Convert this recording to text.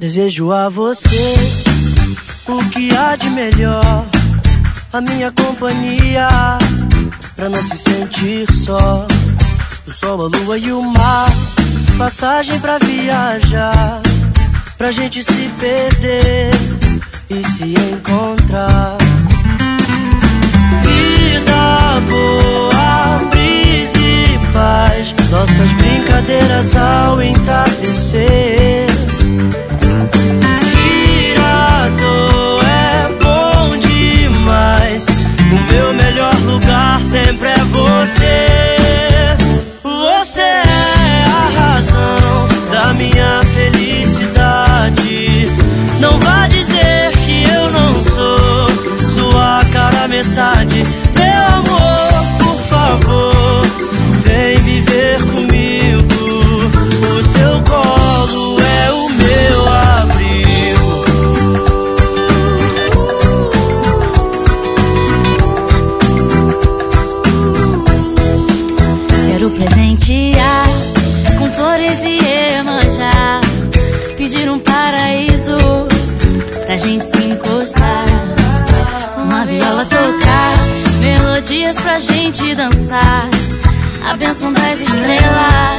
Desejo a você o que há de melhor, a minha companhia, pra não se sentir só. O sol, a lua e o mar, passagem pra viajar, pra gente se perder e se encontrar. Vida boa, brisa e paz, nossas brincadeiras ao entardecer. Mirador é bom demais, o meu melhor lugar sempre é você. Você é a razão da minha felicidade. Não vá dizer que eu não sou sua cara metade. Meu amor, por favor, vem viver comigo. O teu colo é o meu abrigo. Quero presentear com flores e Iemanjá, pedir um paraíso pra gente se encostar, uma viola tocar, melodias pra gente dançar, a bênção das estrelas